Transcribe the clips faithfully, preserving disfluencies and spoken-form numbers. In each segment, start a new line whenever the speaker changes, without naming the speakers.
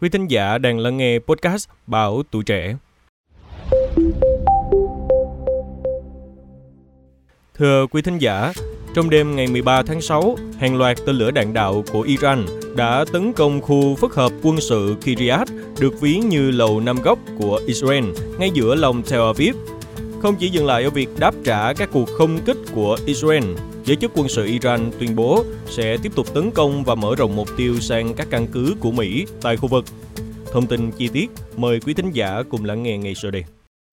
Quý thính giả đang lắng nghe podcast Báo Tuổi Trẻ. Thưa quý thính giả, trong đêm ngày mười ba tháng sáu, hàng loạt tên lửa đạn đạo của Iran đã tấn công khu phức hợp quân sự Kiryat, được ví như lầu năm góc của Israel, ngay giữa lòng Tel Aviv. Không chỉ dừng lại ở việc đáp trả các cuộc không kích của Israel, giới chức quân sự Iran tuyên bố sẽ tiếp tục tấn công và mở rộng mục tiêu sang các căn cứ của Mỹ tại khu vực. Thông tin chi tiết, mời quý thính giả cùng lắng nghe ngay sau đây.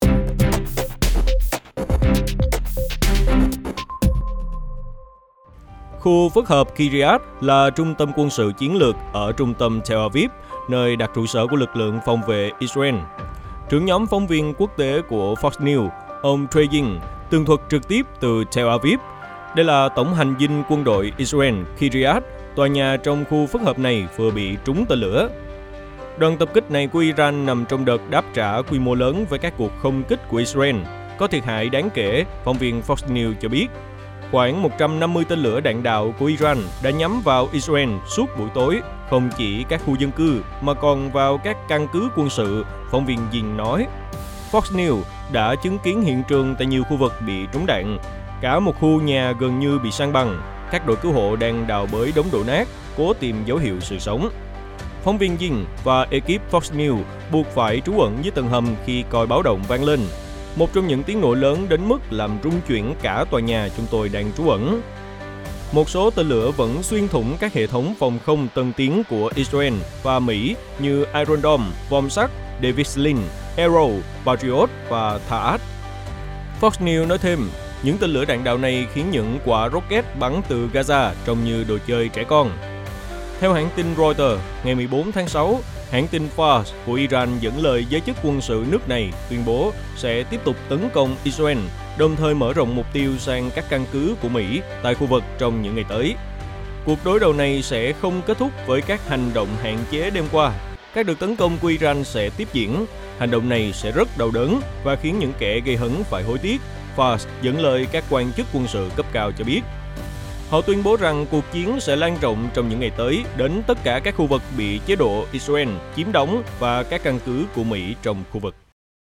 Khu phức hợp Kiryat là trung tâm quân sự chiến lược ở trung tâm Tel Aviv, nơi đặt trụ sở của lực lượng phòng vệ Israel. Trưởng nhóm phóng viên quốc tế của Fox News, ông Trey Ying, tường thuật trực tiếp từ Tel Aviv. Đây là tổng hành dinh quân đội Israel Kiryat, tòa nhà trong khu phức hợp này vừa bị trúng tên lửa. Đoàn tập kích này của Iran nằm trong đợt đáp trả quy mô lớn với các cuộc không kích của Israel. Có thiệt hại đáng kể, phóng viên Fox News cho biết. Khoảng một trăm năm mươi tên lửa đạn đạo của Iran đã nhắm vào Israel suốt buổi tối, không chỉ các khu dân cư mà còn vào các căn cứ quân sự, phóng viên Dinh nói. Fox News đã chứng kiến hiện trường tại nhiều khu vực bị trúng đạn. Cả một khu nhà gần như bị san bằng, các đội cứu hộ đang đào bới đống đổ nát, cố tìm dấu hiệu sự sống. Phóng viên Dinh và ekip Fox News buộc phải trú ẩn dưới tầng hầm khi còi báo động vang lên. Một trong những tiếng nổ lớn đến mức làm rung chuyển cả tòa nhà chúng tôi đang trú ẩn. Một số tên lửa vẫn xuyên thủng các hệ thống phòng không tân tiến của Israel và Mỹ như Iron Dome, bom sắt, David's Sling, Arrow, Patriot và Thaad. Fox News nói thêm, những tên lửa đạn đạo này khiến những quả rocket bắn từ Gaza trông như đồ chơi trẻ con. Theo hãng tin Reuters, ngày mười bốn tháng sáu, hãng tin Fars của Iran dẫn lời giới chức quân sự nước này tuyên bố sẽ tiếp tục tấn công Israel, đồng thời mở rộng mục tiêu sang các căn cứ của Mỹ tại khu vực trong những ngày tới. Cuộc đối đầu này sẽ không kết thúc với các hành động hạn chế đêm qua. Các đợt tấn công của Iran sẽ tiếp diễn. Hành động này sẽ rất đau đớn và khiến những kẻ gây hấn phải hối tiếc, Fars dẫn lời các quan chức quân sự cấp cao cho biết. Họ tuyên bố rằng cuộc chiến sẽ lan rộng trong những ngày tới đến tất cả các khu vực bị chế độ Israel chiếm đóng và các căn cứ của Mỹ trong khu vực.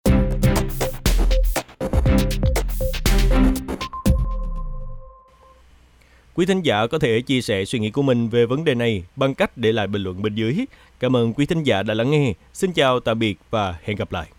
Quý thính giả có thể chia sẻ suy nghĩ của mình về vấn đề này bằng cách để lại bình luận bên dưới. Cảm ơn quý thính giả đã lắng nghe. Xin chào, tạm biệt và hẹn gặp lại.